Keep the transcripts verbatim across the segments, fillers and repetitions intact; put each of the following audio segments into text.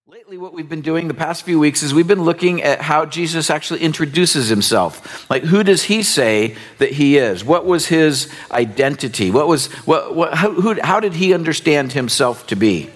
Lately, what we've been doing the past few weeks is we've been looking at how Jesus actually introduces himself. Like, who does he say that he is? What was his identity? What was what? what how, who, how did he understand himself to be?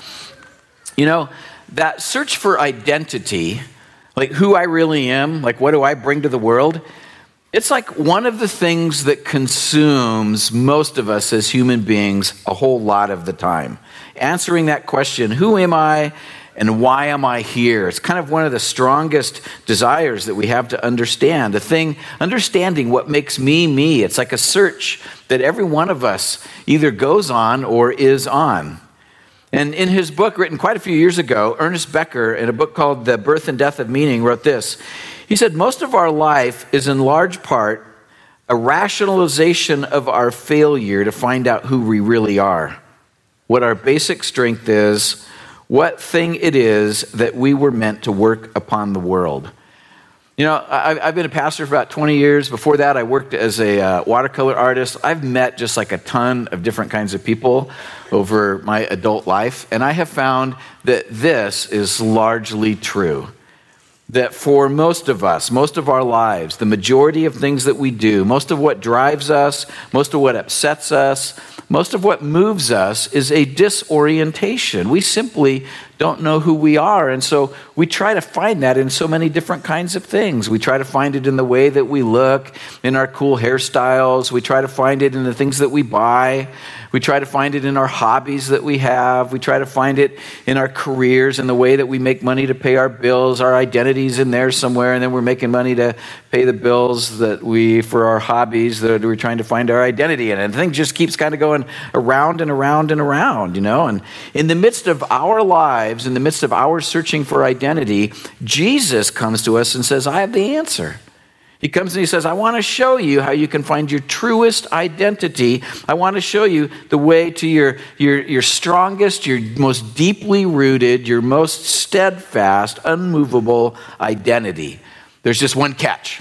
You know, that search for identity, like who I really am, like what do I bring to the world? It's like one of the things that consumes most of us as human beings a whole lot of the time. Answering that question, who am I? And why am I here? It's kind of one of the strongest desires that we have to understand. The thing, understanding what makes me, me. It's like a search that every one of us either goes on or is on. And in his book, written quite a few years ago, Ernest Becker, in a book called The Birth and Death of Meaning, wrote this. He said, most of our life is in large part a rationalization of our failure to find out who we really are, what our basic strength is, what thing it is that we were meant to work upon the world. You know, I've been a pastor for about twenty years. Before that, I worked as a uh, watercolor artist. I've met just like a ton of different kinds of people over my adult life, and I have found that this is largely true. That for most of us, most of our lives, the majority of things that we do, most of what drives us, most of what upsets us, most of what moves us is a disorientation. We simply don't know who we are. And so we try to find that in so many different kinds of things. We try to find it in the way that we look, in our cool hairstyles. We try to find it in the things that we buy. We try to find it in our hobbies that we have. We try to find it in our careers, in the way that we make money to pay our bills. Our identity's in there somewhere, and then we're making money to pay the bills that we, for our hobbies, that we're trying to find our identity in. And the thing just keeps kind of going around and around and around, you know. And in the midst of our lives, in the midst of our searching for identity, Jesus comes to us and says, I have the answer. He comes and he says, I want to show you how you can find your truest identity. I want to show you the way to your, your, your strongest, your most deeply rooted, your most steadfast, unmovable identity. There's just one catch.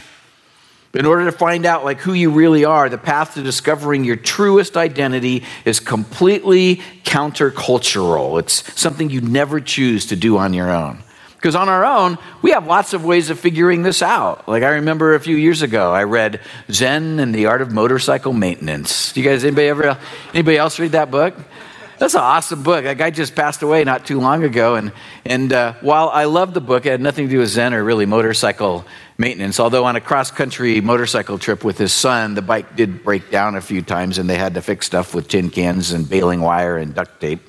In order to find out like who you really are, the path to discovering your truest identity is completely countercultural. It's something you never choose to do on your own. Because on our own, we have lots of ways of figuring this out. Like I remember a few years ago, I read Zen and the Art of Motorcycle Maintenance. Do you guys, anybody ever, anybody else read that book? That's an awesome book. That guy just passed away not too long ago. And and uh, while I love the book, it had nothing to do with Zen or really motorcycle maintenance. Although on a cross-country motorcycle trip with his son, the bike did break down a few times and they had to fix stuff with tin cans and baling wire and duct tape.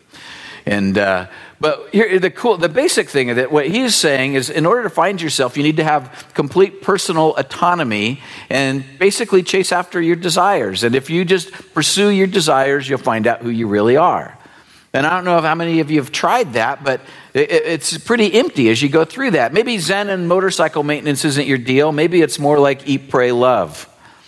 And uh, but here, the cool, the basic thing of it, what he's saying is, in order to find yourself, you need to have complete personal autonomy and basically chase after your desires. And if you just pursue your desires, you'll find out who you really are. And I don't know if how many of you have tried that, but it, it's pretty empty as you go through that. Maybe Zen and motorcycle maintenance isn't your deal. Maybe it's more like Eat, Pray, Love.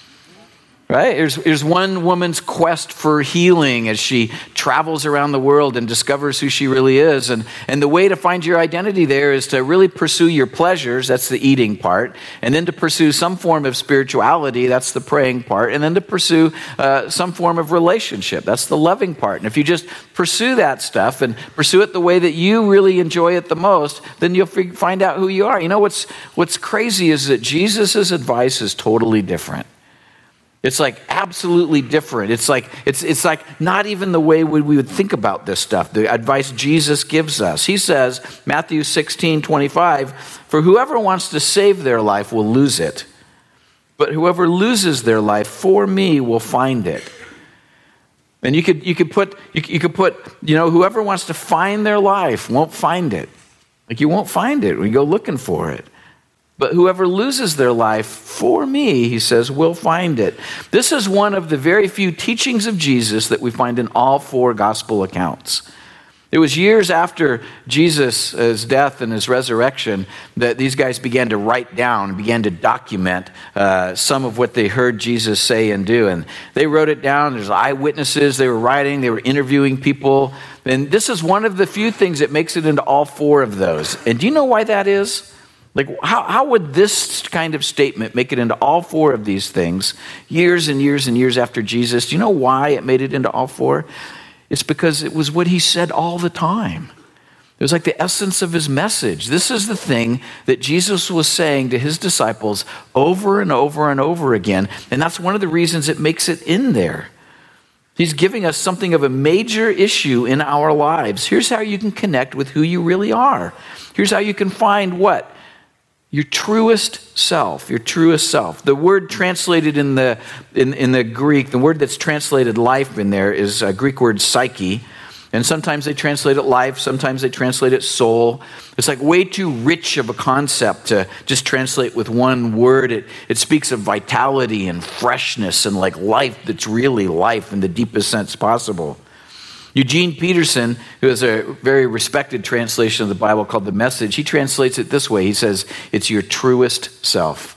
Right? There's, there's one woman's quest for healing as she travels around the world and discovers who she really is. And, and the way to find your identity there is to really pursue your pleasures. That's the eating part. And then to pursue some form of spirituality. That's the praying part. And then to pursue uh, some form of relationship. That's the loving part. And if you just pursue that stuff and pursue it the way that you really enjoy it the most, then you'll fig- find out who you are. You know, what's, what's crazy is that Jesus' advice is totally different. It's like absolutely different. It's like it's it's like not even the way we, we would think about this stuff. The advice Jesus gives us. He says, Matthew sixteen twenty-five, for whoever wants to save their life will lose it. But whoever loses their life for me will find it. And you could you could put you, you could put, you know, whoever wants to find their life won't find it. Like you won't find it when you go looking for it. But whoever loses their life for me, he says, will find it. This is one of the very few teachings of Jesus that we find in all four gospel accounts. It was years after Jesus' death and his resurrection that these guys began to write down, began to document uh, some of what they heard Jesus say and do. And they wrote it down. There's eyewitnesses. They were writing. They were interviewing people. And this is one of the few things that makes it into all four of those. And do you know why that is? Like, how, how would this kind of statement make it into all four of these things years and years and years after Jesus? Do you know why it made it into all four? It's because it was what he said all the time. It was like the essence of his message. This is the thing that Jesus was saying to his disciples over and over and over again. And that's one of the reasons it makes it in there. He's giving us something of a major issue in our lives. Here's how you can connect with who you really are. Here's how you can find what? Your truest self, your truest self. The word translated in the in, in the Greek, the word that's translated life in there is a Greek word psyche. And sometimes they translate it life, sometimes they translate it soul. It's like way too rich of a concept to just translate with one word. It, it speaks of vitality and freshness and like life that's really life in the deepest sense possible. Eugene Peterson, who has a very respected translation of the Bible called The Message, he translates it this way. He says, it's your truest self.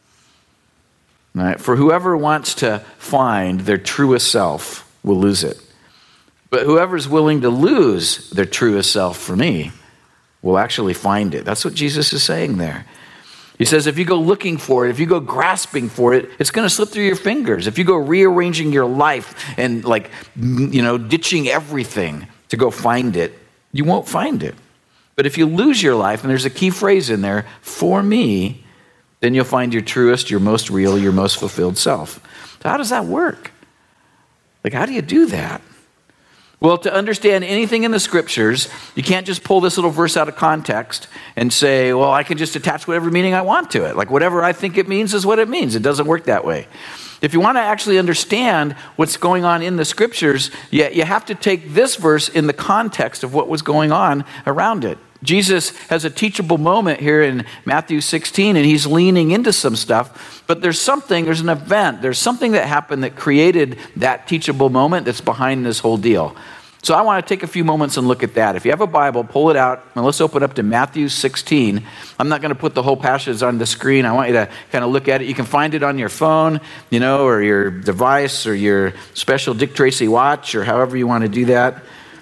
All right? For whoever wants to find their truest self will lose it. But whoever's willing to lose their truest self for me will actually find it. That's what Jesus is saying there. He says if you go looking for it, if you go grasping for it, it's going to slip through your fingers. If you go rearranging your life and like, you know, ditching everything to go find it, you won't find it. But if you lose your life, and there's a key phrase in there, for me, then you'll find your truest, your most real, your most fulfilled self. So how does that work? Like, how do you do that? Well, to understand anything in the scriptures, you can't just pull this little verse out of context and say, well, I can just attach whatever meaning I want to it. Like whatever I think it means is what it means. It doesn't work that way. If you want to actually understand what's going on in the scriptures, you, you have to take this verse in the context of what was going on around it. Jesus has a teachable moment here in Matthew sixteen, and he's leaning into some stuff, but there's something, there's an event, there's something that happened that created that teachable moment that's behind this whole deal. So I want to take a few moments and look at that. If you have a Bible, pull it out, and let's open up to Matthew sixteen. I'm not going to put the whole passage on the screen. I want you to kind of look at it. You can find it on your phone, you know, or your device, or your special Dick Tracy watch, or however you want to do that.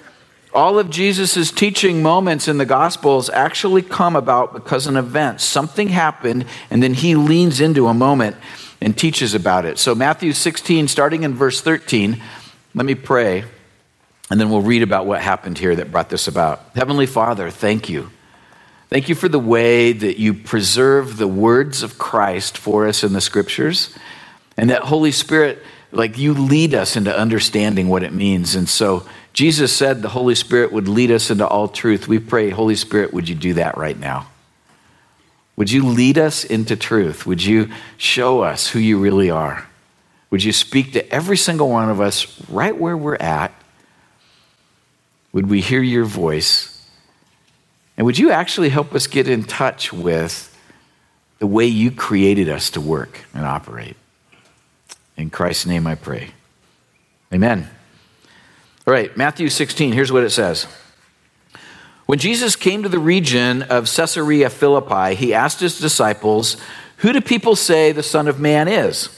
All of Jesus' teaching moments in the Gospels actually come about because an event, something happened, and then he leans into a moment and teaches about it. So Matthew sixteen, starting in verse thirteen, let me pray, and then we'll read about what happened here that brought this about. Heavenly Father, thank you. Thank you for the way that you preserve the words of Christ for us in the Scriptures, and that Holy Spirit, like you lead us into understanding what it means. And so Jesus said the Holy Spirit would lead us into all truth. We pray, Holy Spirit, would you do that right now? Would you lead us into truth? Would you show us who you really are? Would you speak to every single one of us right where we're at? Would we hear your voice? And would you actually help us get in touch with the way you created us to work and operate? In Christ's name I pray. Amen. All right, Matthew sixteen, here's what it says. When Jesus came to the region of Caesarea Philippi, he asked his disciples, "Who do people say the Son of Man is?"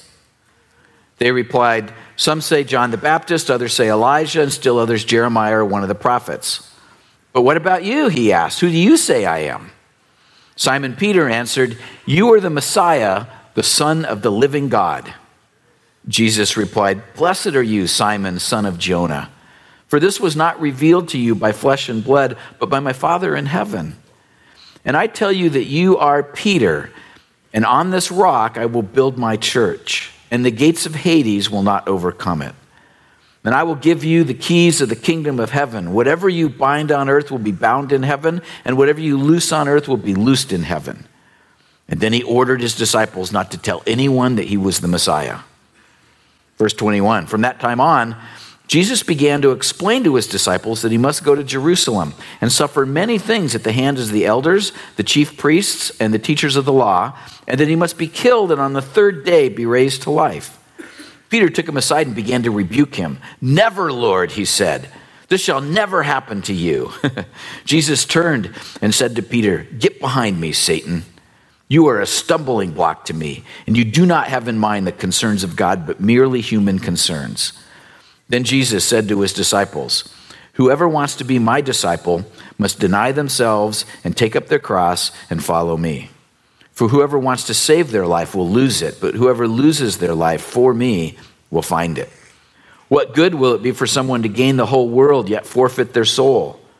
They replied, "Some say John the Baptist, others say Elijah, and still others Jeremiah or one of the prophets." "But what about you?" he asked. "Who do you say I am?" Simon Peter answered, "You are the Messiah, the Son of the living God." Jesus replied, "Blessed are you, Simon, son of Jonah. For this was not revealed to you by flesh and blood, but by my Father in heaven. And I tell you that you are Peter, and on this rock I will build my church, and the gates of Hades will not overcome it. And I will give you the keys of the kingdom of heaven. Whatever you bind on earth will be bound in heaven, and whatever you loose on earth will be loosed in heaven." And then he ordered his disciples not to tell anyone that he was the Messiah. Verse twenty-one, from that time on, Jesus began to explain to his disciples that he must go to Jerusalem and suffer many things at the hands of the elders, the chief priests, and the teachers of the law, and that he must be killed and on the third day be raised to life. Peter took him aside and began to rebuke him. "Never, Lord," he said. "This shall never happen to you." Jesus turned and said to Peter, "Get behind me, Satan. You are a stumbling block to me, and you do not have in mind the concerns of God, but merely human concerns." Then Jesus said to his disciples, "Whoever wants to be my disciple must deny themselves and take up their cross and follow me. For whoever wants to save their life will lose it, but whoever loses their life for me will find it. What good will it be for someone to gain the whole world yet forfeit their soul?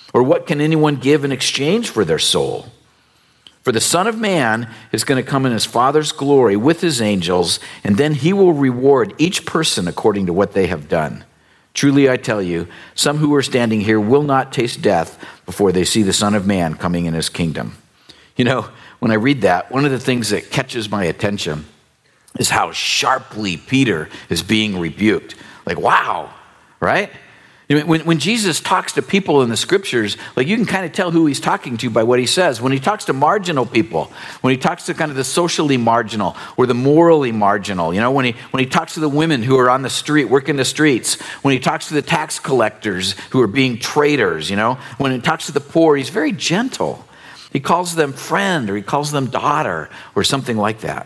Or what can anyone give in exchange for their soul? For the Son of Man is going to come in his Father's glory with his angels, and then he will reward each person according to what they have done. Truly I tell you, some who are standing here will not taste death before they see the Son of Man coming in his kingdom. You know, when I read that, one of the things that catches my attention is how sharply Peter is being rebuked. Like, wow, right? You know, when, when Jesus talks to people in the scriptures, like you can kind of tell who he's talking to by what he says. When he talks to marginal people, when he talks to kind of the socially marginal or the morally marginal, you know, when he when he talks to the women who are on the street, working the streets, when he talks to the tax collectors who are being traitors, you know, when he talks to the poor, he's very gentle. He calls them friend or he calls them daughter or something like that.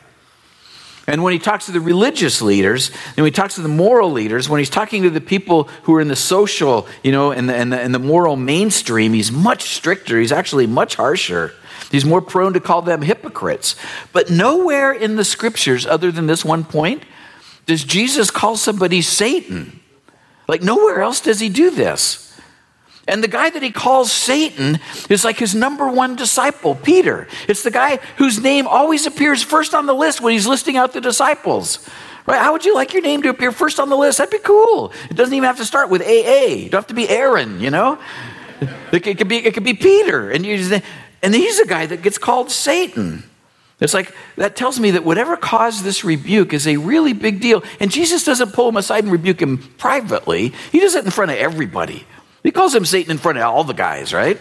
And when he talks to the religious leaders, and when he talks to the moral leaders, when he's talking to the people who are in the social, you know, and the, and the, and the moral mainstream, he's much stricter. He's actually much harsher. He's more prone to call them hypocrites. But nowhere in the scriptures, other than this one point, does Jesus call somebody Satan. Like nowhere else does he do this. And the guy that he calls Satan is like his number one disciple, Peter. It's the guy whose name always appears first on the list when he's listing out the disciples. Right? How would you like your name to appear first on the list? That'd be cool. It doesn't even have to start with A A. You don't have to be Aaron, you know? It could be, it could be Peter. And, you just, and he's a guy that gets called Satan. It's like, that tells me that whatever caused this rebuke is a really big deal. And Jesus doesn't pull him aside and rebuke him privately. He does it in front of everybody. He calls him Satan in front of all the guys, right?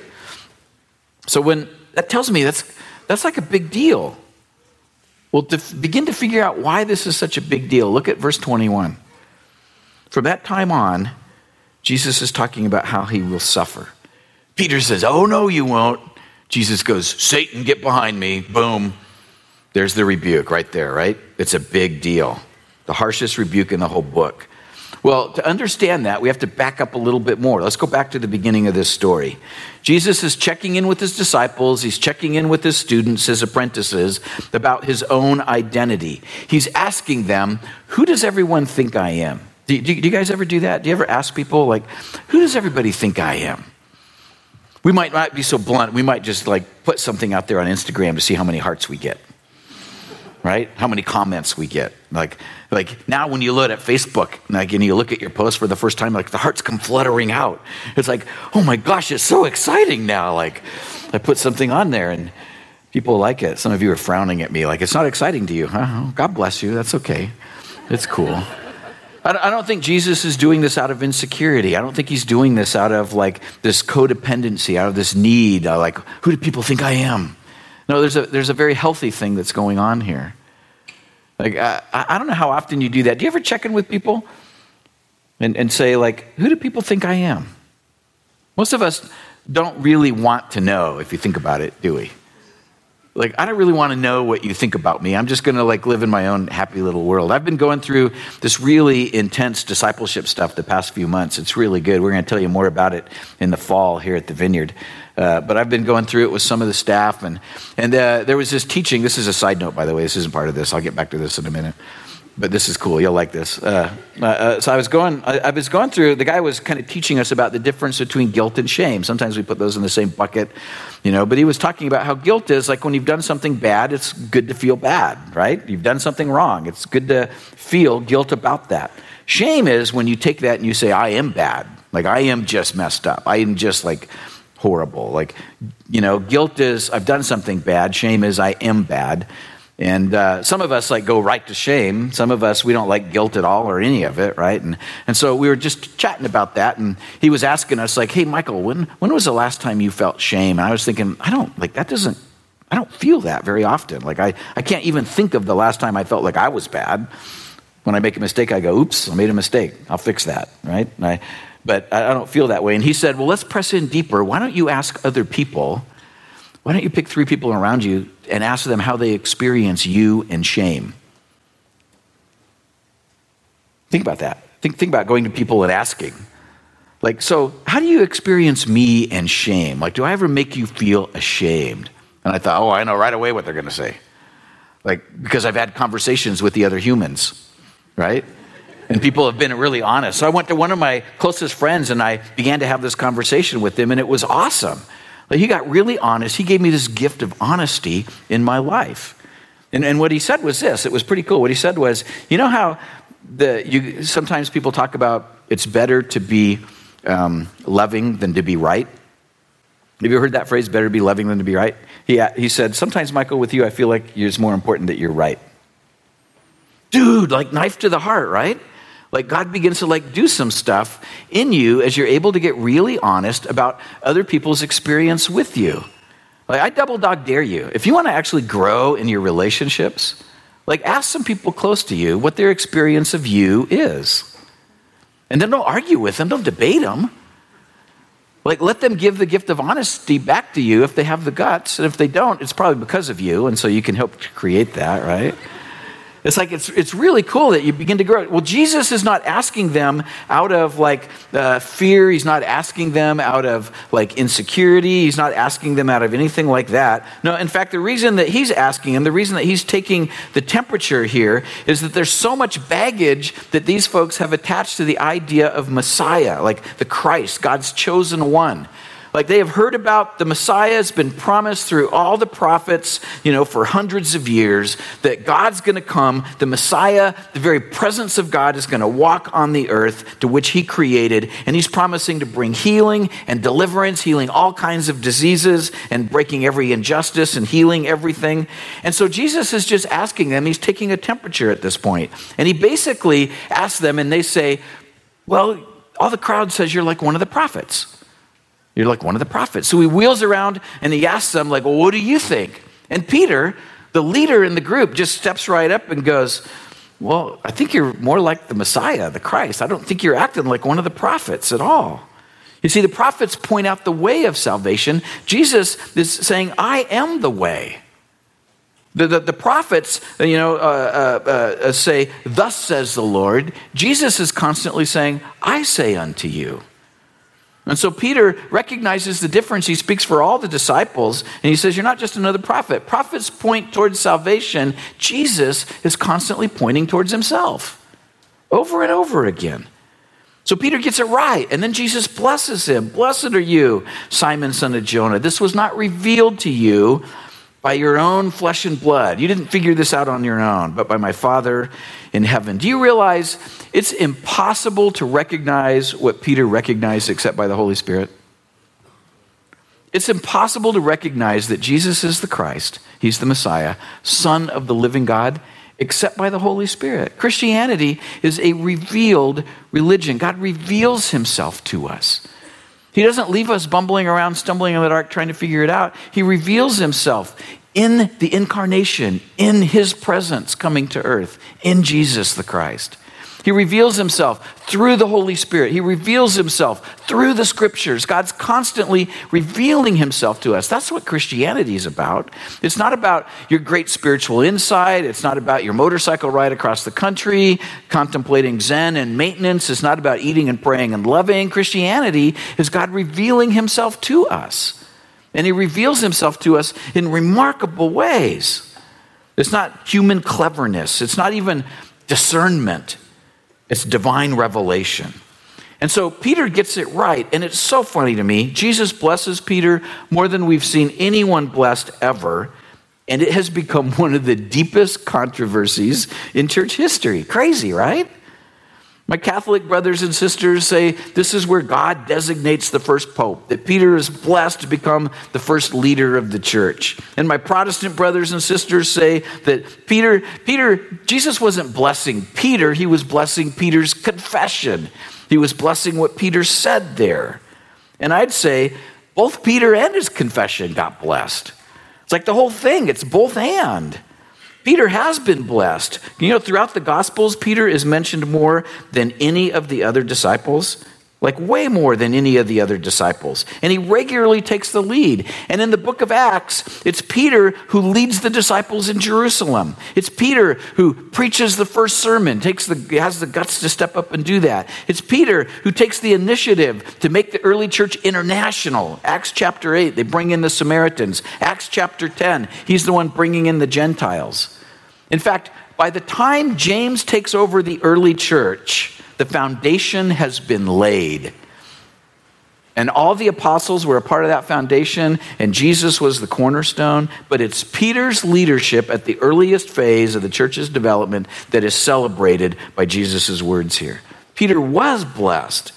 So when that tells me that's that's like a big deal. Well, to f- begin to figure out why this is such a big deal, look at verse twenty-one. From that time on, Jesus is talking about how he will suffer. Peter says, "Oh, no, you won't." Jesus goes, "Satan, get behind me." Boom. There's the rebuke right there, right? It's a big deal. The harshest rebuke in the whole book. Well, to understand that, we have to back up a little bit more. Let's go back to the beginning of this story. Jesus is checking in with his disciples. He's checking in with his students, his apprentices, about his own identity. He's asking them, who does everyone think I am? Do, do, do you guys ever do that? Do you ever ask people, like, who does everybody think I am? We might not be so blunt. We might just, like, put something out there on Instagram to see how many hearts we get. Right? How many comments we get. Like, like now when you load at Facebook, like, and you look at your post for the first time, like the hearts come fluttering out. It's like, oh my gosh, it's so exciting now. Like, I put something on there and people like it. Some of you are frowning at me, like, it's not exciting to you, huh? Oh, God bless you. That's okay. It's cool. I don't think Jesus is doing this out of insecurity. I don't think he's doing this out of like this codependency, out of this need. Uh, like, who do people think I am? No, there's a there's a very healthy thing that's going on here. Like, I, I don't know how often you do that. Do you ever check in with people and, and say, like, who do people think I am? Most of us don't really want to know, if you think about it, do we? Like, I don't really want to know what you think about me. I'm just going to, like, live in my own happy little world. I've been going through this really intense discipleship stuff the past few months. It's really good. We're going to tell you more about it in the fall here at the Vineyard. Uh, but I've been going through it with some of the staff. And, and uh, there was this teaching. This is a side note, by the way. This isn't part of this. I'll get back to this in a minute. But this is cool. You'll like this. Uh, uh, so I was going. I, I was going through. The guy was kind of teaching us about the difference between guilt and shame. Sometimes we put those in the same bucket, you know. But he was talking about how guilt is like when you've done something bad. It's good to feel bad, right? You've done something wrong. It's good to feel guilt about that. Shame is when you take that and you say, "I am bad. Like I am just messed up. I am just like horrible." Like, you know, guilt is I've done something bad. Shame is I am bad. And uh, some of us like go right to shame. Some of us, we don't like guilt at all or any of it, right? And and so we were just chatting about that. And he was asking us like, hey, Michael, when when was the last time you felt shame? And I was thinking, I don't, like that doesn't, I don't feel that very often. Like I, I can't even think of the last time I felt like I was bad. When I make a mistake, I go, oops, I made a mistake. I'll fix that, right? And I, but I don't feel that way. And he said, well, let's press in deeper. Why don't you ask other people? Why don't you pick three people around you and ask them how they experience you and shame? Think about that. Think, think about going to people and asking. Like, so how do you experience me and shame? Like, do I ever make you feel ashamed? And I thought, oh, I know right away what they're going to say. Like, because I've had conversations with the other humans, right? And people have been really honest. So I went to one of my closest friends and I began to have this conversation with him, and it was awesome. Like, he got really honest. He gave me this gift of honesty in my life. And, and what he said was this. It was pretty cool. What he said was, you know how the you sometimes people talk about it's better to be um, loving than to be right? Have you heard that phrase, better to be loving than to be right? He, he said, sometimes, Michael, with you, I feel like it's more important that you're right. Dude, like knife to the heart, right? Like God begins to like do some stuff in you as you're able to get really honest about other people's experience with you. Like I double dog dare you. If you want to actually grow in your relationships, like ask some people close to you what their experience of you is. And then don't argue with them, don't debate them. Like let them give the gift of honesty back to you if they have the guts. And if they don't, it's probably because of you. And so you can help create that, right? It's like, it's it's really cool that you begin to grow. Well, Jesus is not asking them out of like uh, fear. He's not asking them out of like insecurity. He's not asking them out of anything like that. No, in fact, the reason that he's asking them, the reason that he's taking the temperature here is that there's so much baggage that these folks have attached to the idea of Messiah, like the Christ, God's chosen one. Like they have heard about the Messiah has been promised through all the prophets, you know, for hundreds of years, that God's going to come. The Messiah, the very presence of God is going to walk on the earth to which he created. And he's promising to bring healing and deliverance, healing all kinds of diseases and breaking every injustice and healing everything. And so Jesus is just asking them, he's taking a temperature at this point. And he basically asks them and they say, well, all the crowd says you're like one of the prophets. You're like one of the prophets. So he wheels around and he asks them, like, well, what do you think? And Peter, the leader in the group, just steps right up and goes, well, I think you're more like the Messiah, the Christ. I don't think you're acting like one of the prophets at all. You see, the prophets point out the way of salvation. Jesus is saying, I am the way. The, the, the prophets, you know, uh, uh, uh, say, thus says the Lord. Jesus is constantly saying, I say unto you. And so Peter recognizes the difference. He speaks for all the disciples, and he says, you're not just another prophet. Prophets point towards salvation. Jesus is constantly pointing towards himself over and over again. So Peter gets it right, and then Jesus blesses him. Blessed are you, Simon, son of Jonah. This was not revealed to you by your own flesh and blood. You didn't figure this out on your own, but by my Father in heaven. Do you realize it's impossible to recognize what Peter recognized except by the Holy Spirit? It's impossible to recognize that Jesus is the Christ, he's the Messiah, Son of the living God, except by the Holy Spirit. Christianity is a revealed religion. God reveals himself to us. He doesn't leave us bumbling around, stumbling in the dark, trying to figure it out. He reveals himself in the incarnation, in his presence coming to earth, in Jesus the Christ. He reveals himself through the Holy Spirit. He reveals himself through the scriptures. God's constantly revealing himself to us. That's what Christianity is about. It's not about your great spiritual insight. It's not about your motorcycle ride across the country, contemplating Zen and maintenance. It's not about eating and praying and loving. Christianity is God revealing himself to us. And he reveals himself to us in remarkable ways. It's not human cleverness. It's not even discernment. It's divine revelation. And so Peter gets it right. And it's so funny to me. Jesus blesses Peter more than we've seen anyone blessed ever. And it has become one of the deepest controversies in church history. Crazy, right? My Catholic brothers and sisters say this is where God designates the first pope, that Peter is blessed to become the first leader of the church. And my Protestant brothers and sisters say that Peter, Peter, Jesus wasn't blessing Peter, he was blessing Peter's confession. He was blessing what Peter said there. And I'd say both Peter and his confession got blessed. It's like the whole thing, it's both and. Peter has been blessed. You know, throughout the Gospels, Peter is mentioned more than any of the other disciples, like way more than any of the other disciples. And he regularly takes the lead. And in the book of Acts, it's Peter who leads the disciples in Jerusalem. It's Peter who preaches the first sermon, takes the, has the guts to step up and do that. It's Peter who takes the initiative to make the early church international. Acts chapter eight, they bring in the Samaritans. Acts chapter ten, he's the one bringing in the Gentiles. In fact, by the time James takes over the early church, the foundation has been laid. And all the apostles were a part of that foundation, and Jesus was the cornerstone. But it's Peter's leadership at the earliest phase of the church's development that is celebrated by Jesus' words here. Peter was blessed.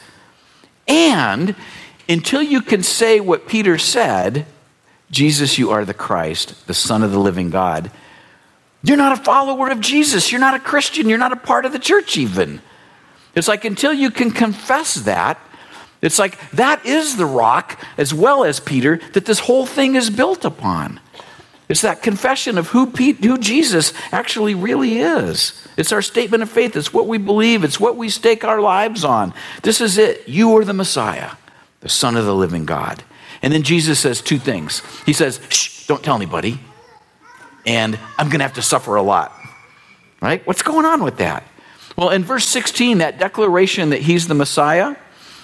And until you can say what Peter said, Jesus, you are the Christ, the Son of the living God, you're not a follower of Jesus. You're not a Christian. You're not a part of the church even. It's like until you can confess that, it's like that is the rock, as well as Peter, that this whole thing is built upon. It's that confession of who, Pete, who Jesus actually really is. It's our statement of faith. It's what we believe. It's what we stake our lives on. This is it. You are the Messiah, the Son of the living God. And then Jesus says two things. He says, shh, don't tell anybody. And I'm going to have to suffer a lot. Right? What's going on with that? Well, in verse sixteen, that declaration that he's the Messiah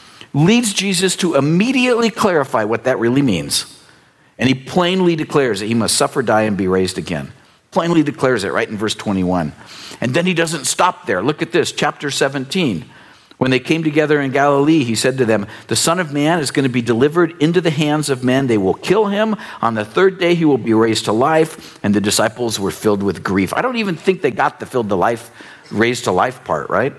leads Jesus to immediately clarify what that really means. And he plainly declares that he must suffer, die, and be raised again. Plainly declares it right in verse twenty-one. And then he doesn't stop there. Look at this, chapter seventeen. When they came together in Galilee, he said to them, the Son of Man is going to be delivered into the hands of men. They will kill him. On the third day, he will be raised to life. And the disciples were filled with grief. I don't even think they got the filled to life, raised to life part, right?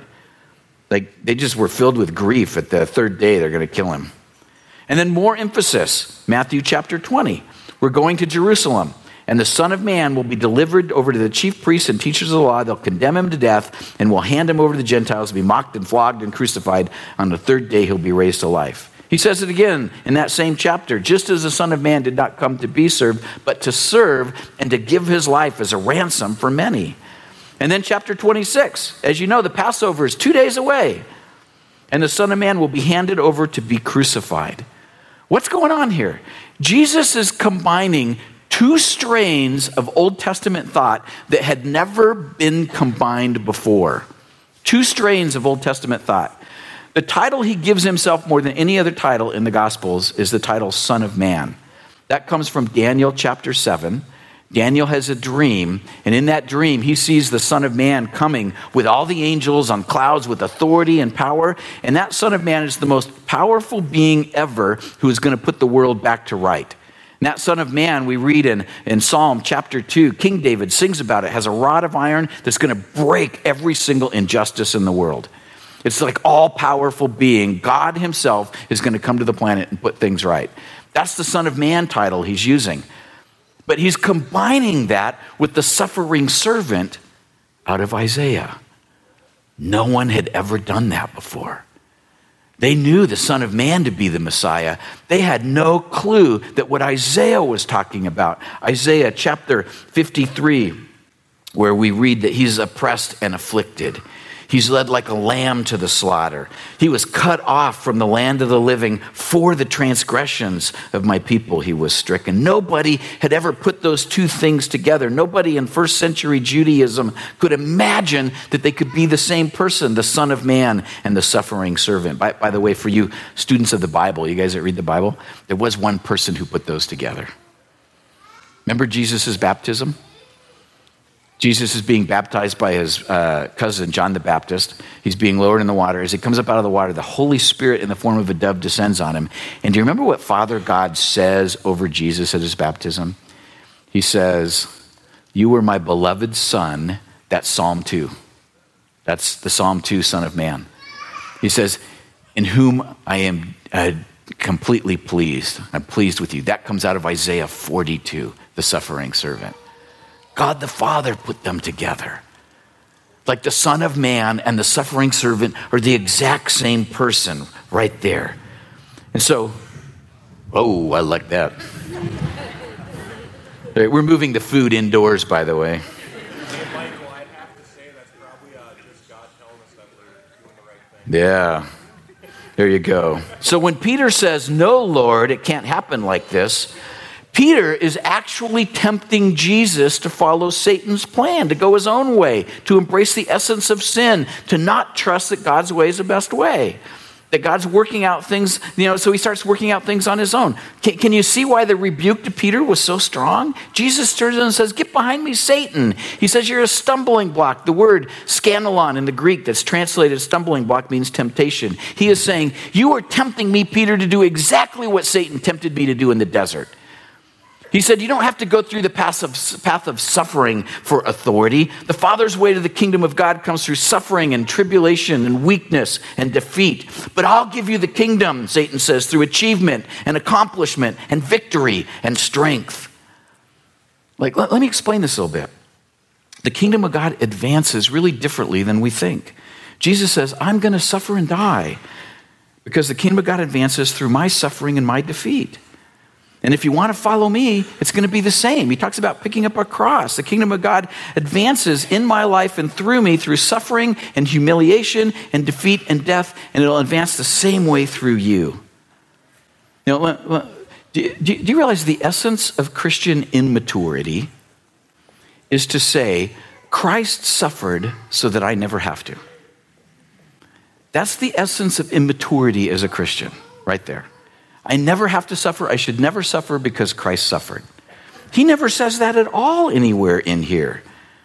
Like they just were filled with grief at the third day they're going to kill him. And then more emphasis, Matthew chapter twenty. We're going to Jerusalem, and the Son of Man will be delivered over to the chief priests and teachers of the law. They'll condemn him to death and will hand him over to the Gentiles to be mocked and flogged and crucified. On the third day, he'll be raised to life. He says it again in that same chapter. Just as the Son of Man did not come to be served, but to serve and to give his life as a ransom for many. And then chapter twenty-six, as you know, the Passover is two days away, and the Son of Man will be handed over to be crucified. What's going on here? Jesus is combining two strains of Old Testament thought that had never been combined before. Two strains of Old Testament thought. The title he gives himself more than any other title in the Gospels is the title Son of Man. That comes from Daniel chapter seven. Daniel has a dream, and in that dream, he sees the Son of Man coming with all the angels on clouds with authority and power, and that Son of Man is the most powerful being ever who is going to put the world back to right. And that Son of Man, we read in, in Psalm chapter two, King David sings about it, has a rod of iron that's going to break every single injustice in the world. It's like all-powerful being. God himself is going to come to the planet and put things right. That's the Son of Man title he's using. But he's combining that with the suffering servant out of Isaiah. No one had ever done that before. They knew the Son of Man to be the Messiah. They had no clue that what Isaiah was talking about. Isaiah chapter fifty-three, where we read that he's oppressed and afflicted. He's led like a lamb to the slaughter. He was cut off from the land of the living. For the transgressions of my people he was stricken. Nobody had ever put those two things together. Nobody in first century Judaism could imagine that they could be the same person, the Son of Man and the suffering servant. By, by the way, for you students of the Bible, you guys that read the Bible, there was one person who put those together. Remember Jesus' baptism? Jesus is being baptized by his uh, cousin, John the Baptist. He's being lowered in the water. As he comes up out of the water, the Holy Spirit in the form of a dove descends on him. And do you remember what Father God says over Jesus at his baptism? He says, you were my beloved son. That's Psalm two. That's the Psalm two, Son of Man. He says, in whom I am uh, completely pleased. I'm pleased with you. That comes out of Isaiah forty-two, the suffering servant. God the Father put them together. Like the Son of Man and the suffering servant are the exact same person right there. And so, oh, I like that. Right, we're moving the food indoors, by the way. Michael, I'd have to say that's probably uh, just God telling us that we're doing the right thing. Yeah, there you go. So when Peter says, no, Lord, it can't happen like this, Peter is actually tempting Jesus to follow Satan's plan, to go his own way, to embrace the essence of sin, to not trust that God's way is the best way. That God's working out things, you know, so he starts working out things on his own. Can, can you see why the rebuke to Peter was so strong? Jesus turns and says, get behind me, Satan. He says, you're a stumbling block. The word scandalon in the Greek that's translated stumbling block means temptation. He is saying, you are tempting me, Peter, to do exactly what Satan tempted me to do in the desert. He said, you don't have to go through the path of, path of suffering for authority. The Father's way to the kingdom of God comes through suffering and tribulation and weakness and defeat. But I'll give you the kingdom, Satan says, through achievement and accomplishment and victory and strength. Like, let, let me explain this a little bit. The kingdom of God advances really differently than we think. Jesus says, I'm going to suffer and die because the kingdom of God advances through my suffering and my defeat. And if you want to follow me, it's going to be the same. He talks about picking up a cross. The kingdom of God advances in my life and through me through suffering and humiliation and defeat and death, and it'll advance the same way through you. You know, do, do you realize the essence of Christian immaturity is to say, Christ suffered so that I never have to. That's the essence of immaturity as a Christian, right there. I never have to suffer. I should never suffer because Christ suffered. He never says that at all anywhere in here.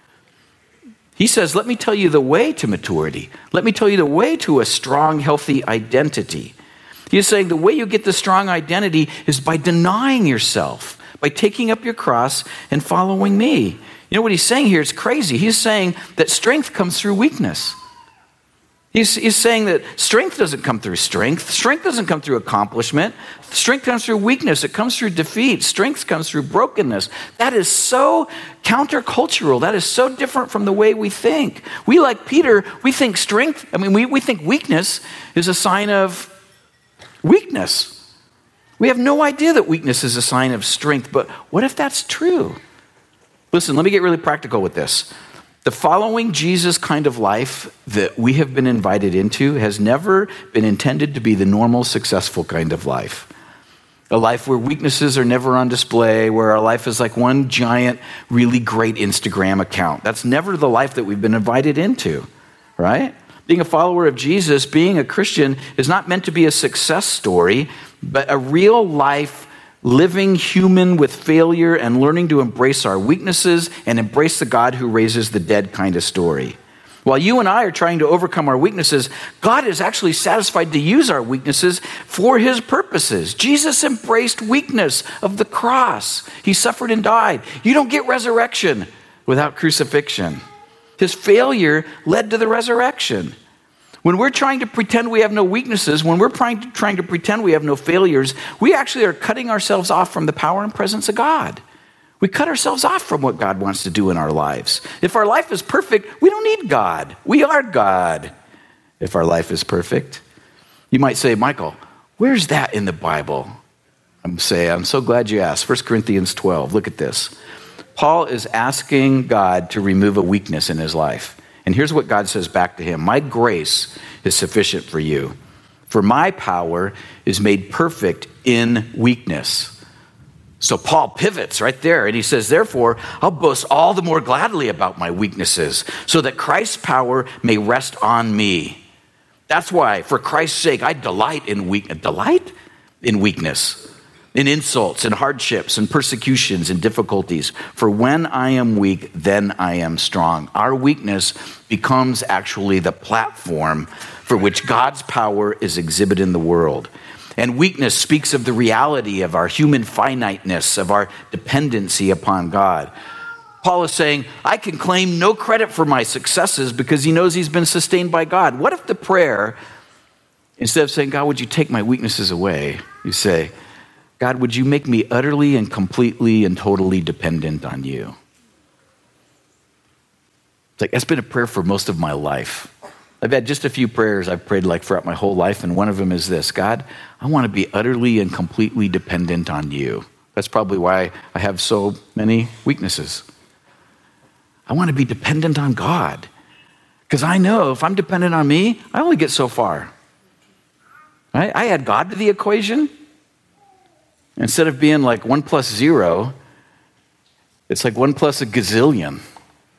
He says, let me tell you the way to maturity. Let me tell you the way to a strong, healthy identity. He's saying the way you get the strong identity is by denying yourself, by taking up your cross and following me. You know what he's saying here? It's crazy. He's saying that strength comes through weakness. He's, he's saying that strength doesn't come through strength. Strength doesn't come through accomplishment. Strength comes through weakness. It comes through defeat. Strength comes through brokenness. That is so countercultural. That is so different from the way we think. We, like Peter, we think strength, I mean, we, we think weakness is a sign of weakness. We have no idea that weakness is a sign of strength, but what if that's true? Listen, let me get really practical with this. The following Jesus kind of life that we have been invited into has never been intended to be the normal, successful kind of life. A life where weaknesses are never on display, where our life is like one giant, really great Instagram account. That's never the life that we've been invited into, right? Being a follower of Jesus, being a Christian, is not meant to be a success story, but a real life living human with failure and learning to embrace our weaknesses and embrace the God who raises the dead kind of story. While you and I are trying to overcome our weaknesses, God is actually satisfied to use our weaknesses for his purposes. Jesus embraced weakness of the cross. He suffered and died. You don't get resurrection without crucifixion. His failure led to the resurrection. When we're trying to pretend we have no weaknesses, when we're trying to, trying to pretend we have no failures, we actually are cutting ourselves off from the power and presence of God. We cut ourselves off from what God wants to do in our lives. If our life is perfect, we don't need God. We are God if our life is perfect. You might say, Michael, where's that in the Bible? I'm saying, I'm so glad you asked. First Corinthians twelve, look at this. Paul is asking God to remove a weakness in his life. And here's what God says back to him. My grace is sufficient for you, for my power is made perfect in weakness. So Paul pivots right there and he says, therefore, I'll boast all the more gladly about my weaknesses so that Christ's power may rest on me. That's why, for Christ's sake, I delight in weakness. Delight in weakness. In insults and hardships and persecutions and difficulties. For when I am weak, then I am strong. Our weakness becomes actually the platform for which God's power is exhibited in the world. And weakness speaks of the reality of our human finiteness, of our dependency upon God. Paul is saying, I can claim no credit for my successes because he knows he's been sustained by God. What if the prayer, instead of saying, God, would you take my weaknesses away, you say, God, would you make me utterly and completely and totally dependent on you? It's like, that's been a prayer for most of my life. I've had just a few prayers I've prayed like throughout my whole life, and one of them is this: God, I want to be utterly and completely dependent on you. That's probably why I have so many weaknesses. I want to be dependent on God, because I know if I'm dependent on me, I only get so far. Right? I add God to the equation. Instead of being like one plus zero, it's like one plus a gazillion.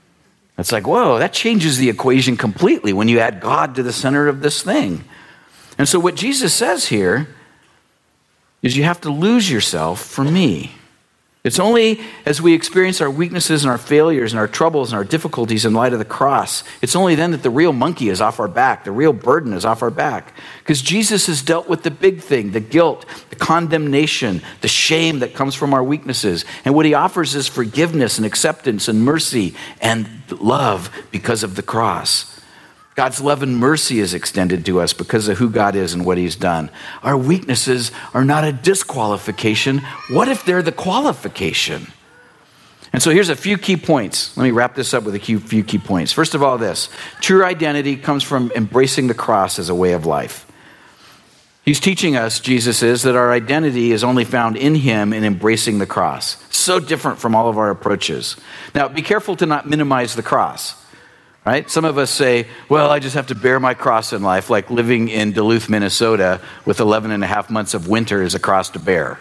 It's like, whoa, that changes the equation completely when you add God to the center of this thing. And so what Jesus says here is you have to lose yourself for me. It's only as we experience our weaknesses and our failures and our troubles and our difficulties in light of the cross, it's only then that the real monkey is off our back, the real burden is off our back. Because Jesus has dealt with the big thing, the guilt, the condemnation, the shame that comes from our weaknesses. And what he offers is forgiveness and acceptance and mercy and love because of the cross. God's love and mercy is extended to us because of who God is and what he's done. Our weaknesses are not a disqualification. What if they're the qualification? And so here's a few key points. Let me wrap this up with a few, few key points. First of all, this. True identity comes from embracing the cross as a way of life. He's teaching us, Jesus is, that our identity is only found in him in embracing the cross. So different from all of our approaches. Now, be careful to not minimize the cross. Right? Some of us say, well, I just have to bear my cross in life, like living in Duluth, Minnesota with eleven and a half months of winter is a cross to bear.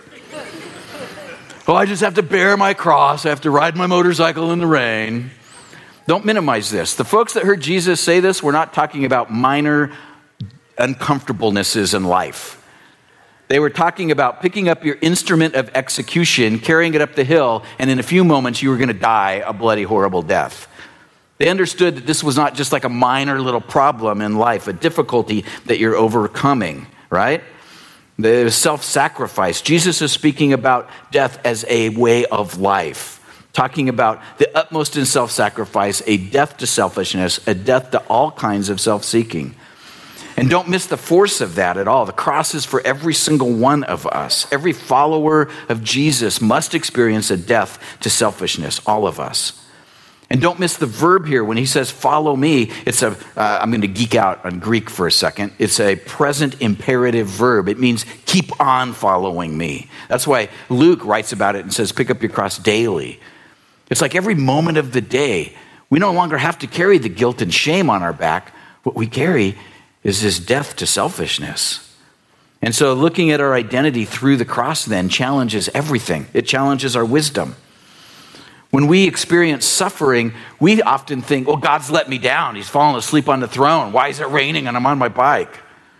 Well, I just have to bear my cross. I have to ride my motorcycle in the rain. Don't minimize this. The folks that heard Jesus say this were not talking about minor uncomfortablenesses in life. They were talking about picking up your instrument of execution, carrying it up the hill, and in a few moments you were going to die a bloody, horrible death. They understood that this was not just like a minor little problem in life, a difficulty that you're overcoming, right? The self-sacrifice. Jesus is speaking about death as a way of life, talking about the utmost in self-sacrifice, a death to selfishness, a death to all kinds of self-seeking. And don't miss the force of that at all. The cross is for every single one of us. Every follower of Jesus must experience a death to selfishness, all of us. And don't miss the verb here when he says, follow me. It's a, uh, I'm going to geek out on Greek for a second. It's a present imperative verb. It means keep on following me. That's why Luke writes about it and says, pick up your cross daily. It's like every moment of the day, we no longer have to carry the guilt and shame on our back. What we carry is this death to selfishness. And so looking at our identity through the cross then challenges everything. It challenges our wisdom. When we experience suffering, we often think, well, God's let me down. He's fallen asleep on the throne. Why is it raining and I'm on my bike?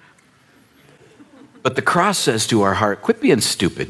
But the cross says to our heart, quit being stupid.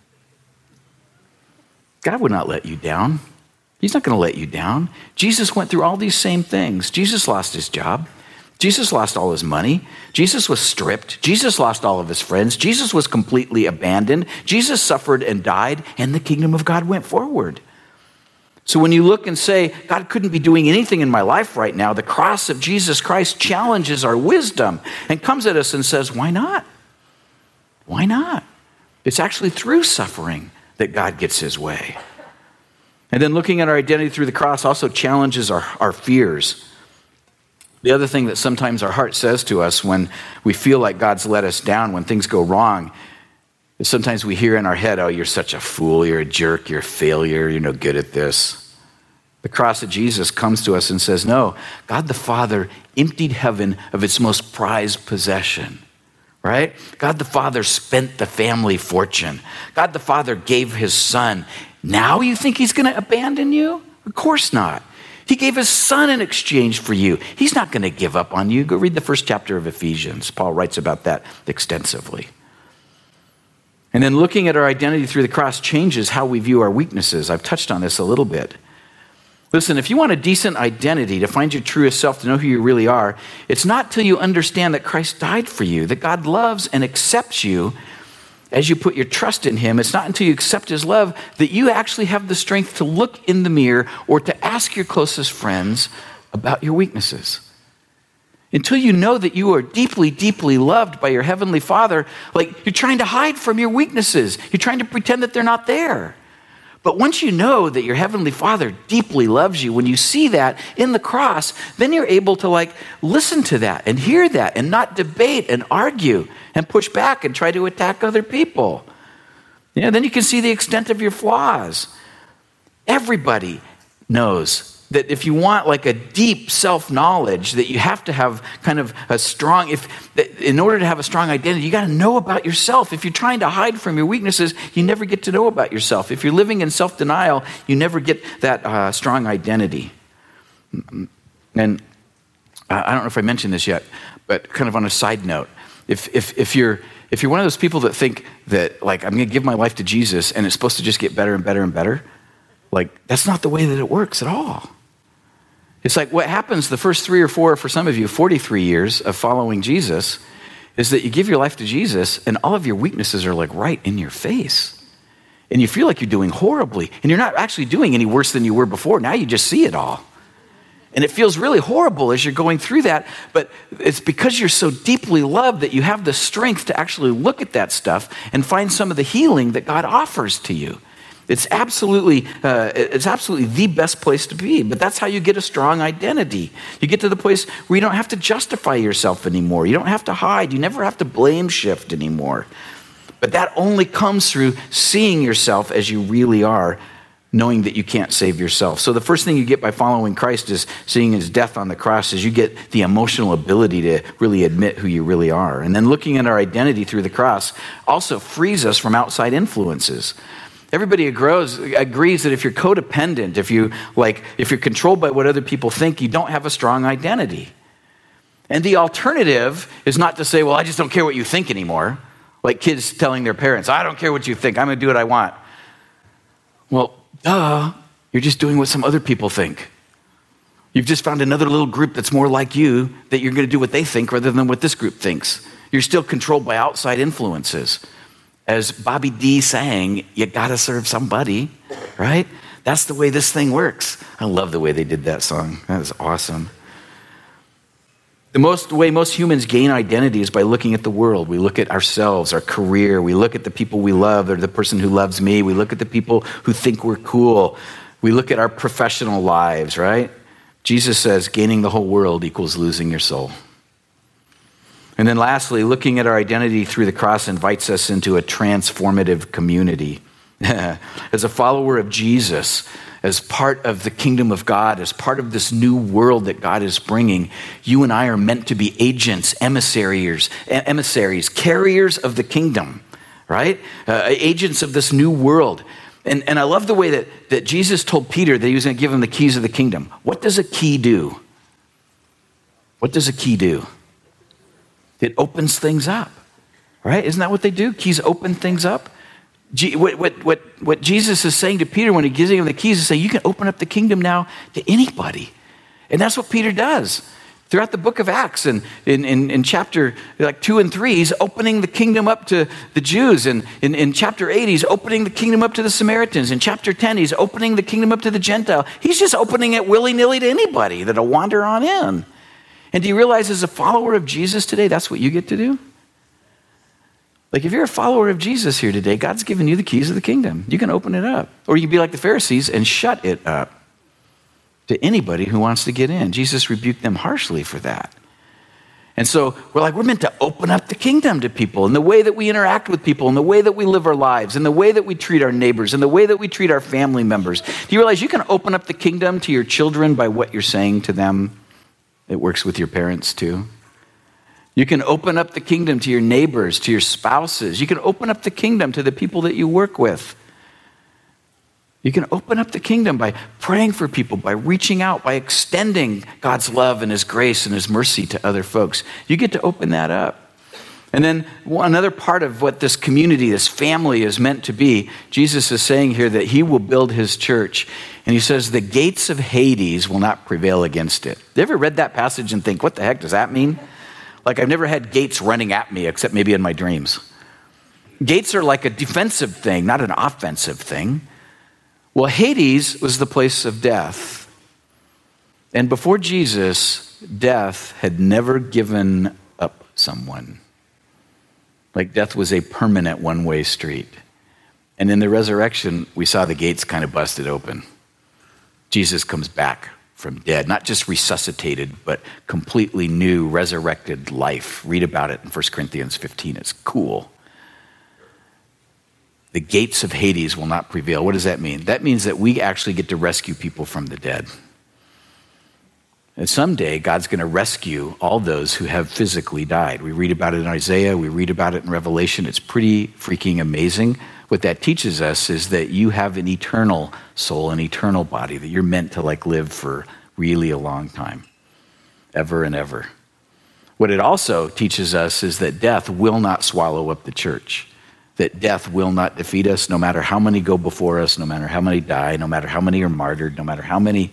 God would not let you down. He's not going to let you down. Jesus went through all these same things. Jesus lost his job. Jesus lost all his money. Jesus was stripped. Jesus lost all of his friends. Jesus was completely abandoned. Jesus suffered and died, and the kingdom of God went forward. So when you look and say, God couldn't be doing anything in my life right now, the cross of Jesus Christ challenges our wisdom and comes at us and says, why not? Why not? It's actually through suffering that God gets his way. And then looking at our identity through the cross also challenges our, our fears. The other thing that sometimes our heart says to us when we feel like God's let us down, when things go wrong, sometimes we hear in our head, oh, you're such a fool, you're a jerk, you're a failure, you're no good at this. The cross of Jesus comes to us and says, no, God the Father emptied heaven of its most prized possession, right? God the Father spent the family fortune. God the Father gave his son. Now you think he's going to abandon you? Of course not. He gave his son in exchange for you. He's not going to give up on you. Go read the first chapter of Ephesians. Paul writes about that extensively. And then looking at our identity through the cross changes how we view our weaknesses. I've touched on this a little bit. Listen, if you want a decent identity to find your truest self, to know who you really are, it's not till you understand that Christ died for you, that God loves and accepts you as you put your trust in him. It's not until you accept his love that you actually have the strength to look in the mirror or to ask your closest friends about your weaknesses. Until you know that you are deeply, deeply loved by your heavenly Father, like you're trying to hide from your weaknesses. You're trying to pretend that they're not there. But once you know that your heavenly Father deeply loves you, when you see that in the cross, then you're able to like listen to that and hear that and not debate and argue and push back and try to attack other people. Yeah, then you can see the extent of your flaws. Everybody knows that if you want like a deep self-knowledge, that you have to have kind of a strong, if in order to have a strong identity, you got to know about yourself. If you're trying to hide from your weaknesses, you never get to know about yourself. If you're living in self-denial, you never get that uh, strong identity. And uh, I don't know if I mentioned this yet, but kind of on a side note, If, if, if, you're, if you're one of those people that think that, like, I'm going to give my life to Jesus and it's supposed to just get better and better and better, like, that's not the way that it works at all. It's like what happens the first three or four, for some of you, forty-three years of following Jesus, is that you give your life to Jesus and all of your weaknesses are like right in your face. And you feel like you're doing horribly. And you're not actually doing any worse than you were before. Now you just see it all. And it feels really horrible as you're going through that. But it's because you're so deeply loved that you have the strength to actually look at that stuff and find some of the healing that God offers to you. It's absolutely, uh, it's absolutely the best place to be. But that's how you get a strong identity. You get to the place where you don't have to justify yourself anymore. You don't have to hide. You never have to blame shift anymore. But that only comes through seeing yourself as you really are, knowing that you can't save yourself. So the first thing you get by following Christ is seeing his death on the cross, is you get the emotional ability to really admit who you really are. And then looking at our identity through the cross also frees us from outside influences. Everybody agrees, agrees that if you're codependent, if you like, if you're controlled by what other people think, you don't have a strong identity. And the alternative is not to say, well, I just don't care what you think anymore. Like kids telling their parents, I don't care what you think, I'm going to do what I want. Well, duh, you're just doing what some other people think. You've just found another little group that's more like you, that you're going to do what they think rather than what this group thinks. You're still controlled by outside influences. As Bobby D sang, you got to serve somebody, right? That's the way this thing works. I love the way they did that song. That was awesome. The most the way most humans gain identity is by looking at the world. We look at ourselves, our career. We look at the people we love, or the person who loves me. We look at the people who think we're cool. We look at our professional lives, right? Jesus says gaining the whole world equals losing your soul. And then lastly, looking at our identity through the cross invites us into a transformative community. As a follower of Jesus, as part of the kingdom of God, as part of this new world that God is bringing, you and I are meant to be agents, emissaries, emissaries, carriers of the kingdom, right? Uh, agents of this new world. And, and I love the way that, that Jesus told Peter that he was going to give him the keys of the kingdom. What does a key do? What does a key do? It opens things up, right? Isn't that what they do? Keys open things up. G- what, what, what, what Jesus is saying to Peter when he gives him the keys is saying, you can open up the kingdom now to anybody. And that's what Peter does. Throughout the book of Acts and in, in, in chapter like two and three, he's opening the kingdom up to the Jews. And in, in chapter eight, he's opening the kingdom up to the Samaritans. In chapter ten, he's opening the kingdom up to the Gentile. He's just opening it willy-nilly to anybody that'll wander on in. And do you realize as a follower of Jesus today, that's what you get to do? Like if you're a follower of Jesus here today, God's given you the keys of the kingdom. You can open it up. Or you can be like the Pharisees and shut it up to anybody who wants to get in. Jesus rebuked them harshly for that. And so we're like, we're meant to open up the kingdom to people in the way that we interact with people, in the way that we live our lives, in the way that we treat our neighbors, in the way that we treat our family members. Do you realize you can open up the kingdom to your children by what you're saying to them? It works with your parents too. You can open up the kingdom to your neighbors, to your spouses. You can open up the kingdom to the people that you work with. You can open up the kingdom by praying for people, by reaching out, by extending God's love and his grace and his mercy to other folks. You get to open that up. And then another part of what this community, this family is meant to be, Jesus is saying here that he will build his church. And he says the gates of Hades will not prevail against it. Have you ever read that passage and think, what the heck does that mean? Like I've never had gates running at me except maybe in my dreams. Gates are like a defensive thing, not an offensive thing. Well, Hades was the place of death. And before Jesus, death had never given up someone. Like death was a permanent one-way street. And in the resurrection, we saw the gates kind of busted open. Jesus comes back from dead, not just resuscitated, but completely new, resurrected life. Read about it in First Corinthians fifteen. It's cool. The gates of Hades will not prevail. What does that mean? That means that we actually get to rescue people from the dead. And someday, God's going to rescue all those who have physically died. We read about it in Isaiah. We read about it in Revelation. It's pretty freaking amazing. What that teaches us is that you have an eternal soul, an eternal body, that you're meant to like live for really a long time, ever and ever. What it also teaches us is that death will not swallow up the church, that death will not defeat us, no matter how many go before us, no matter how many die, no matter how many are martyred, no matter how many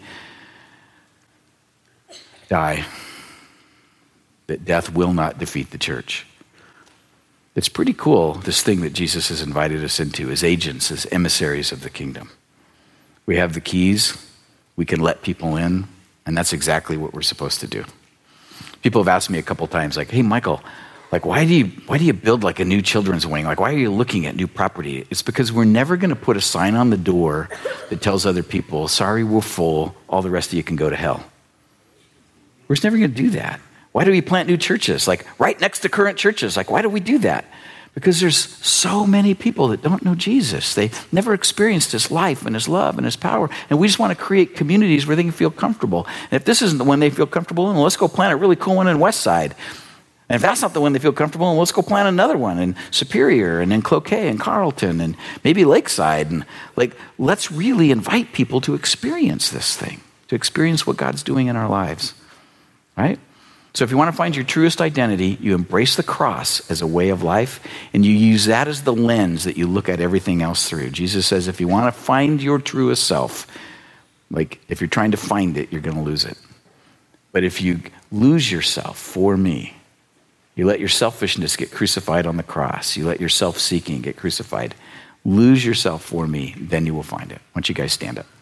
die, that death will not defeat the church. It's pretty cool, this thing that Jesus has invited us into as agents, as emissaries of the kingdom. We have the keys, we can let people in, and that's exactly what we're supposed to do. People have asked me a couple times, like, hey, Michael, like, why do you why do you build like a new children's wing? Like, why are you looking at new property? It's because we're never going to put a sign on the door that tells other people, sorry, we're full, all the rest of you can go to hell. We're just never going to do that. Why do we plant new churches? Like, right next to current churches. Like, why do we do that? Because there's so many people that don't know Jesus. They never experienced his life and his love and his power. And we just want to create communities where they can feel comfortable. And if this isn't the one they feel comfortable in, well, let's go plant a really cool one in West Side. And if that's not the one they feel comfortable in, let's go plant another one in Superior and in Cloquet and Carlton and maybe Lakeside. And like, let's really invite people to experience this thing, to experience what God's doing in our lives, right? So if you want to find your truest identity, you embrace the cross as a way of life, and you use that as the lens that you look at everything else through. Jesus says if you want to find your truest self, like if you're trying to find it, you're going to lose it. But if you lose yourself for me, you let your selfishness get crucified on the cross, you let your self-seeking get crucified, lose yourself for me, then you will find it. Why don't you guys stand up?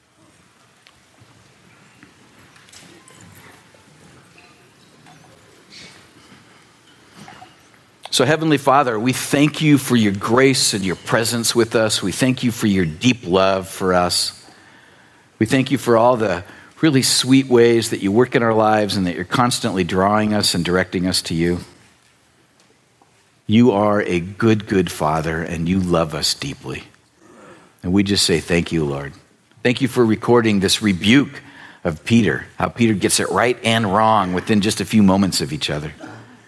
So Heavenly Father, we thank you for your grace and your presence with us. We thank you for your deep love for us. We thank you for all the really sweet ways that you work in our lives and that you're constantly drawing us and directing us to you. You are a good, good Father, and you love us deeply. And we just say thank you, Lord. Thank you for recording this rebuke of Peter, how Peter gets it right and wrong within just a few moments of each other.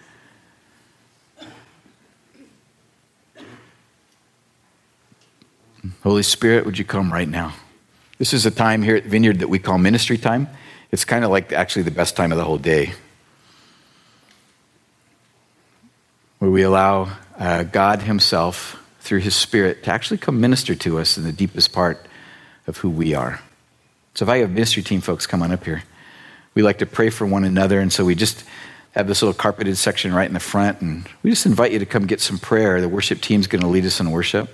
Holy Spirit, would you come right now? This is a time here at Vineyard that we call ministry time. It's kind of like actually the best time of the whole day, where we allow uh, God himself, through his Spirit, to actually come minister to us in the deepest part of who we are. So if I have ministry team folks come on up here, we like to pray for one another, and so we just have this little carpeted section right in the front, and we just invite you to come get some prayer. The worship team's going to lead us in worship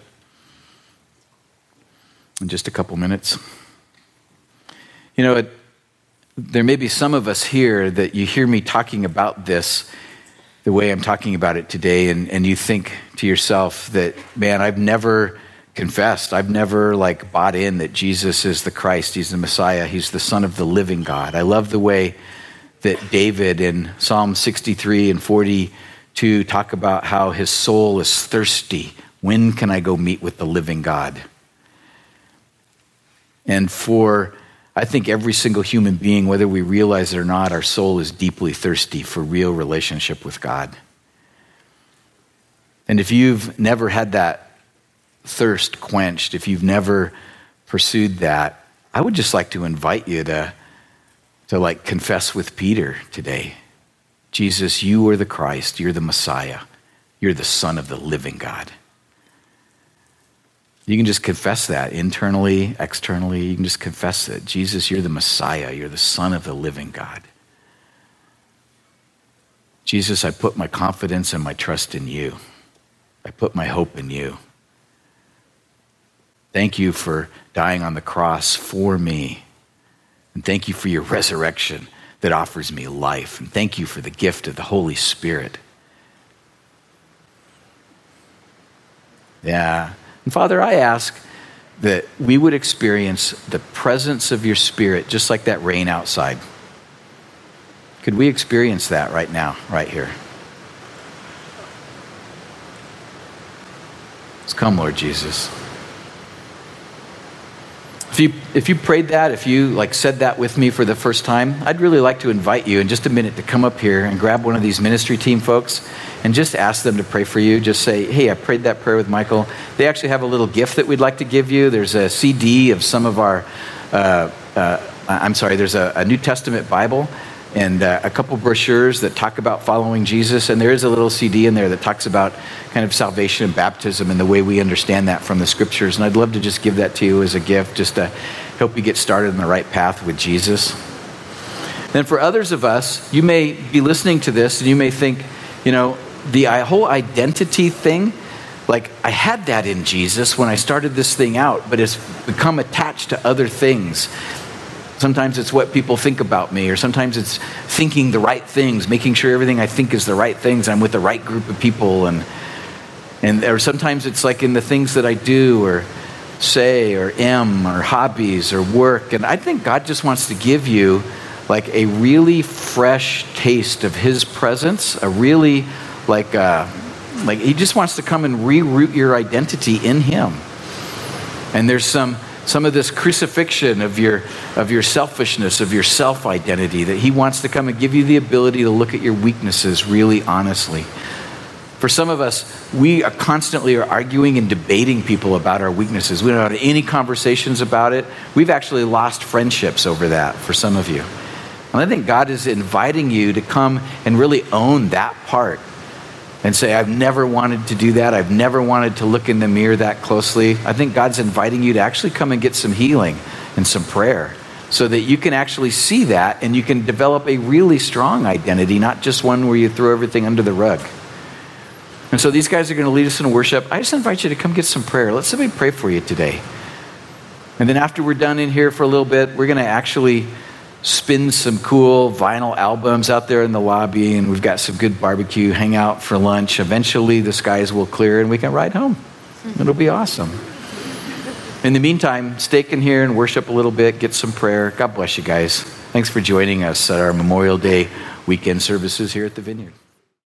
in just a couple minutes. You know, it, there may be some of us here that you hear me talking about this the way I'm talking about it today, and, and you think to yourself that, man, I've never confessed, I've never like bought in that Jesus is the Christ, he's the Messiah, he's the Son of the living God. I love the way that David in Psalm sixty-three and forty-two talk about how his soul is thirsty. When can I go meet with the living God? And for, I think, every single human being, whether we realize it or not, our soul is deeply thirsty for real relationship with God. And if you've never had that thirst quenched, if you've never pursued that, I would just like to invite you to, to like confess with Peter today. Jesus, you are the Christ, you're the Messiah, you're the Son of the living God. You can just confess that internally, externally. You can just confess it. Jesus, you're the Messiah. You're the Son of the living God. Jesus, I put my confidence and my trust in you. I put my hope in you. Thank you for dying on the cross for me. And thank you for your resurrection that offers me life. And thank you for the gift of the Holy Spirit. Yeah. And Father, I ask that we would experience the presence of your Spirit just like that rain outside. Could we experience that right now, right here? Let's come, Lord Jesus. If you, if you prayed that, if you like said that with me for the first time, I'd really like to invite you in just a minute to come up here and grab one of these ministry team folks and just ask them to pray for you. Just say, hey, I prayed that prayer with Michael. They actually have a little gift that we'd like to give you. There's a C D of some of our, uh, uh, I'm sorry, there's a, a New Testament Bible and uh, a couple brochures that talk about following Jesus. And there is a little C D in there that talks about kind of salvation and baptism and the way we understand that from the scriptures. And I'd love to just give that to you as a gift, just to help you get started on the right path with Jesus. Then for others of us, you may be listening to this and you may think, you know, the whole identity thing, like I had that in Jesus when I started this thing out, but it's become attached to other things. Sometimes it's what people think about me, or sometimes it's thinking the right things, making sure everything I think is the right things. I'm with the right group of people, and and or sometimes it's like in the things that I do or say or am or hobbies or work. And I think God just wants to give you like a really fresh taste of His presence, a really like uh, like He just wants to come and reroot your identity in Him. And there's some. Some of this crucifixion of your of your selfishness, of your self-identity, that He wants to come and give you the ability to look at your weaknesses really honestly. For some of us, we are constantly are arguing and debating people about our weaknesses. We don't have any conversations about it. We've actually lost friendships over that for some of you. And I think God is inviting you to come and really own that part. And say, I've never wanted to do that. I've never wanted to look in the mirror that closely. I think God's inviting you to actually come and get some healing and some prayer so that you can actually see that and you can develop a really strong identity, not just one where you throw everything under the rug. And so these guys are going to lead us in worship. I just invite you to come get some prayer. Let somebody pray for you today. And then after we're done in here for a little bit, we're going to actually spin some cool vinyl albums out there in the lobby, and we've got some good barbecue, hang out for lunch. Eventually the skies will clear and we can ride home. It'll be awesome. In the meantime, stay in here and worship a little bit, get some prayer. God bless you guys. Thanks for joining us at our Memorial Day weekend services here at the Vineyard.